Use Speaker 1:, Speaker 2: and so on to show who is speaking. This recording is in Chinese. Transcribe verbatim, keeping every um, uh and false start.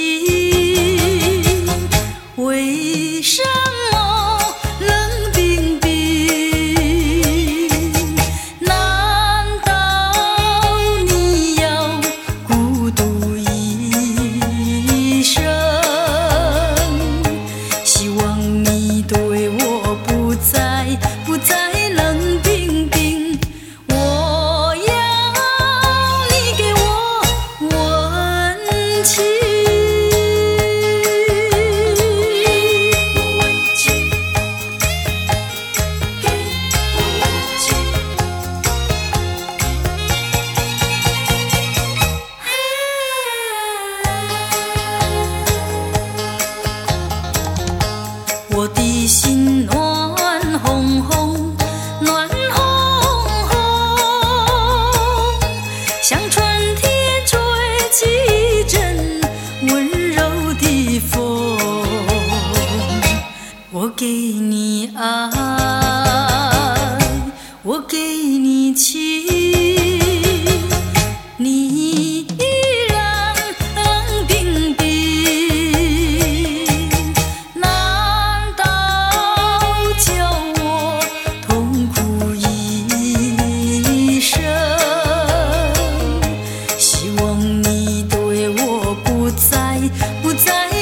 Speaker 1: 情，为什么冷冰冰？难道你要孤独一生？希望你对我不再不再冷冰冰。我要你给我温情。我的心暖烘烘，暖烘烘，像春天吹起一阵温柔的风。我给你爱，我给你情，你依然冷冰冰。希望你对我不再不再